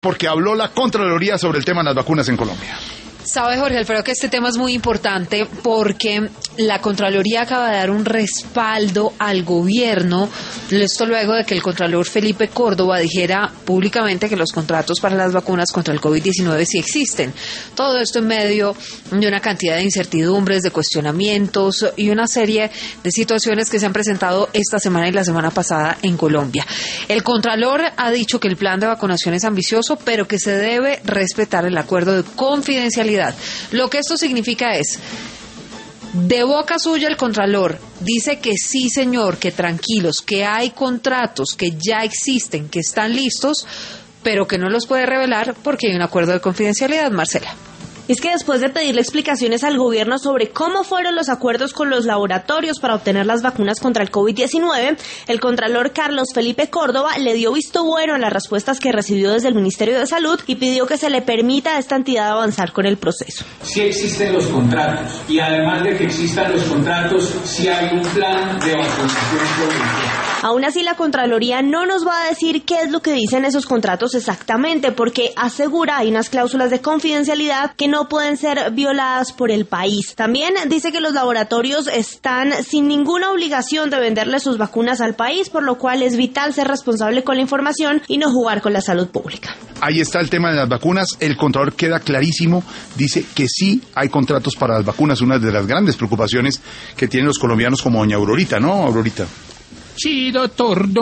porque habló la Contraloría sobre el tema de las vacunas en Colombia. Sabe, Jorge Alfredo, que este tema es muy importante porque la Contraloría acaba de dar un respaldo al gobierno, esto luego de que el Contralor Felipe Córdoba dijera públicamente que los contratos para las vacunas contra el COVID-19 sí existen. Todo esto en medio de una cantidad de incertidumbres, de cuestionamientos y una serie de situaciones que se han presentado esta semana y la semana pasada en Colombia. El Contralor ha dicho que el plan de vacunación es ambicioso, pero que se debe respetar el acuerdo de confidencialidad. Lo que esto significa es, de boca suya el Contralor dice que sí, señor, que tranquilos, que hay contratos que ya existen, que están listos, pero que no los puede revelar porque hay un acuerdo de confidencialidad. Marcela. Es que después de pedirle explicaciones al gobierno sobre cómo fueron los acuerdos con los laboratorios para obtener las vacunas contra el COVID-19, el Contralor Carlos Felipe Córdoba le dio visto bueno a las respuestas que recibió desde el Ministerio de Salud y pidió que se le permita a esta entidad avanzar con el proceso. Sí existen los contratos y además de que existan los contratos, sí hay un plan de vacunación provincial. Aún así, la Contraloría no nos va a decir qué es lo que dicen esos contratos exactamente, porque asegura hay unas cláusulas de confidencialidad que no pueden ser violadas por el país. También dice que los laboratorios están sin ninguna obligación de venderle sus vacunas al país, por lo cual es vital ser responsable con la información y no jugar con la salud pública. Ahí está el tema de las vacunas. El Contralor queda clarísimo, dice que sí hay contratos para las vacunas, una de las grandes preocupaciones que tienen los colombianos como doña Aurorita, ¿no, Aurorita? Sí, doctor.